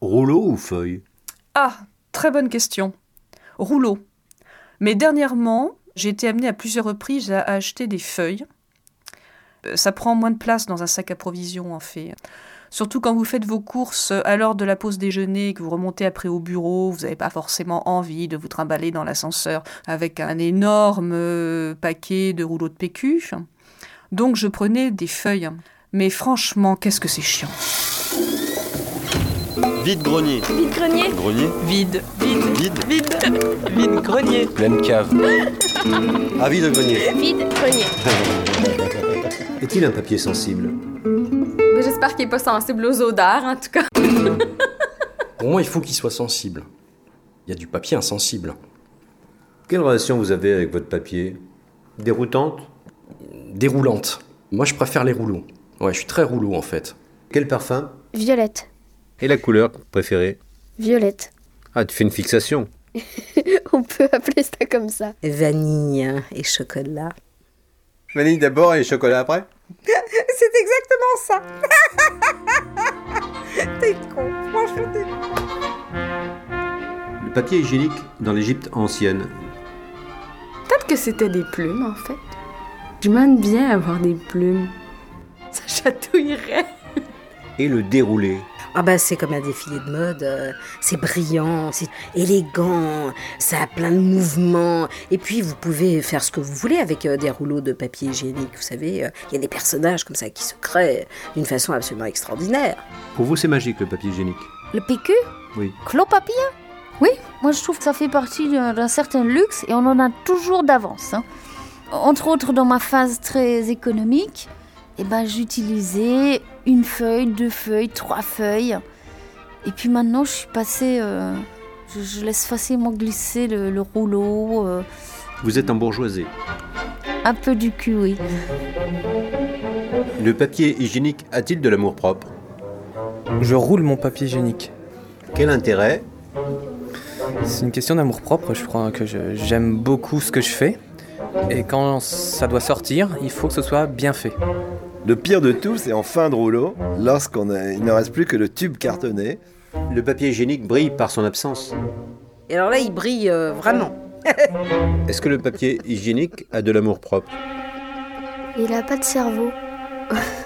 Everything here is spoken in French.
Rouleau ou feuille? Ah, très bonne question. Rouleau. Mais dernièrement, j'ai été amenée à plusieurs reprises à acheter des feuilles. Ça prend moins de place dans un sac à provisions, en fait. Surtout quand vous faites vos courses à l'heure de la pause déjeuner, que vous remontez après au bureau, vous n'avez pas forcément envie de vous trimballer dans l'ascenseur avec un énorme paquet de rouleaux de PQ. Donc je prenais des feuilles. Mais franchement, qu'est-ce que c'est chiant. Vide-grenier. Vide-grenier. Grenier. Vide. Vide-grenier. Pleine cave. Ah, vide-grenier. Vide-grenier. Est-il un papier sensible? Mais j'espère qu'il n'est pas sensible aux odeurs, en tout cas. Pour moi, il faut qu'il soit sensible. Il y a du papier insensible. Quelle relation vous avez avec votre papier? Déroutante? Déroulante. Moi, je préfère les rouleaux. Ouais, je suis très rouleau, en fait. Quel parfum? Violette. Et la couleur préférée? Violette. Ah, tu fais une fixation. On peut appeler ça comme ça. Vanille et chocolat. Vanille d'abord et chocolat après? C'est exactement ça. T'es con, franchement t'es con. Le papier hygiénique dans l'Égypte ancienne. Peut-être que c'était des plumes, en fait. Je m'aime bien avoir des plumes. Ça chatouillerait. Et le déroulé. Ah bah c'est comme un défilé de mode, c'est brillant, c'est élégant, ça a plein de mouvements. Et puis vous pouvez faire ce que vous voulez avec des rouleaux de papier hygiénique. Vous savez, il y a des personnages comme ça qui se créent d'une façon absolument extraordinaire. Pour vous, c'est magique le papier hygiénique? Le PQ? Oui. Clos-papier? Oui, moi je trouve que ça fait partie d'un certain luxe et on en a toujours d'avance. Entre autres, dans ma phase très économique, j'utilisais une feuille, 2 feuilles, 3 feuilles. Et puis maintenant, je suis passée... je laisse facilement glisser le rouleau. Vous êtes embourgeoisé. Un peu du cul, oui. Le papier hygiénique a-t-il de l'amour-propre? Je roule mon papier hygiénique. Quel intérêt? C'est une question d'amour-propre, je crois que j'aime beaucoup ce que je fais. Et quand ça doit sortir, il faut que ce soit bien fait. Le pire de tout, c'est en fin de rouleau, il ne reste plus que le tube cartonné. Le papier hygiénique brille par son absence. Et alors là, il brille vraiment. Est-ce que le papier hygiénique a de l'amour-propre? Il a pas de cerveau.